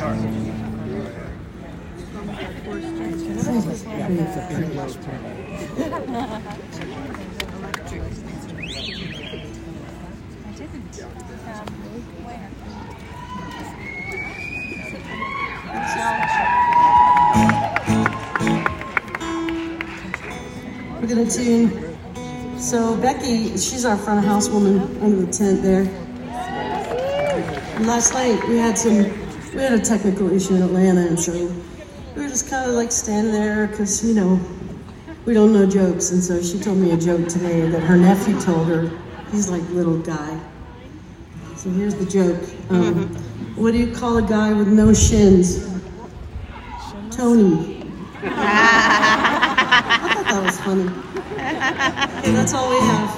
We're gonna tune. So Becky, she's our front of house woman under the tent there. And last night we had a technical issue in Atlanta, and so we were just kind of like standing there because, you know, we don't know jokes. And so she told me a joke today that her nephew told her. He's like little guy. So here's the joke. What do you call a guy with no shins? Tony. I thought that was funny. Okay, that's all we have.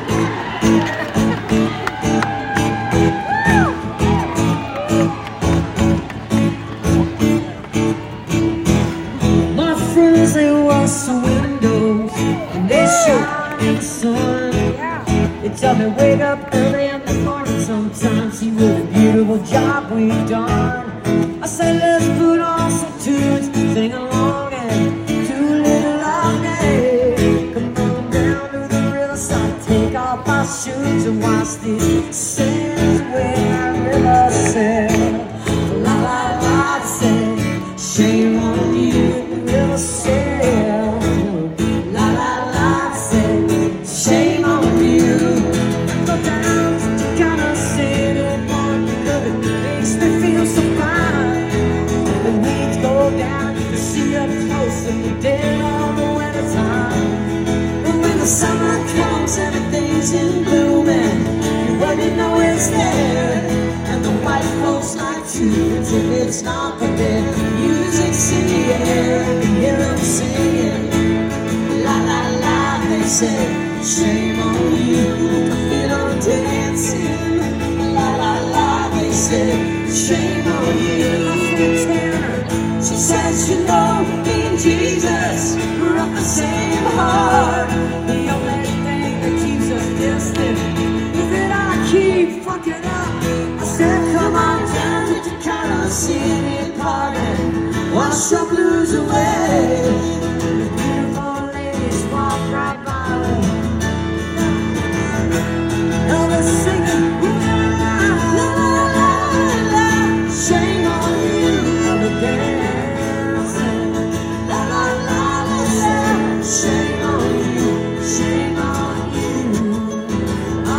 My friends, they wash some windows and they shine in the sun. They tell me wake up early in the morning sometimes, see what a beautiful job we've done. I say let's put on some tunes, sing along and do a little long day. Come on down to the riverside, take off my shoes and watch these sails when our river sail. La la la, say, shame on you, river sail. La la la, say, shame on you. Go down to kind of city, because it makes me feel so fine. The weeds go down, you see up close in the dead of the winter time. But when the summer comes, everything's in bloom, and you already know it's there. And the white folks like to pretend it's not, but their music's in the air. You hear them singing, la la la, they say, shame on you, you know, dancing. La la la, they say, shame on you. She says, you know, me and Jesus, we're of the same heart. The only thing that keeps us distant is that I keep fucking up. I said, come on down to Tacoma City Park and wash your blues away. The beautiful ladies walk right by me. Now they're singing, la la la la, shame on you, the dancing. La la la la la, shame on you, shame on you. Oh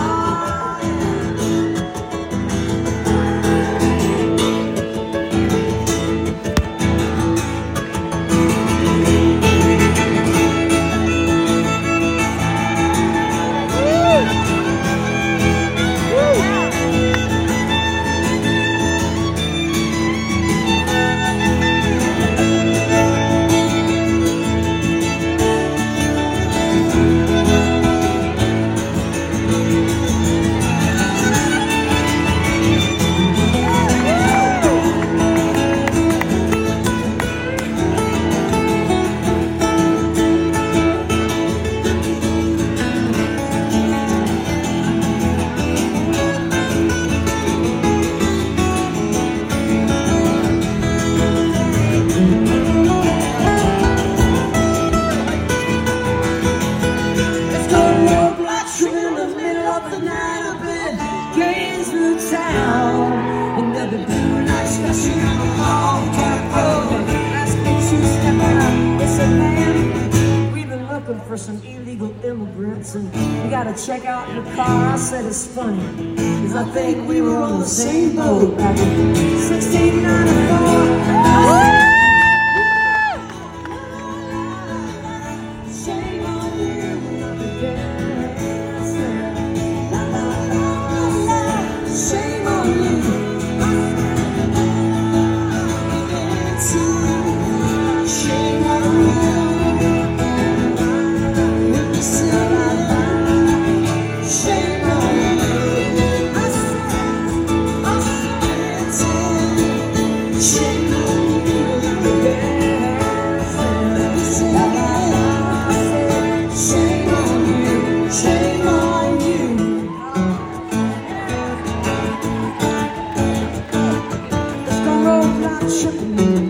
for some illegal immigrants, and we gotta check out your car. I said it's funny, cause I think we were on the same boat back in 1694. tripping me.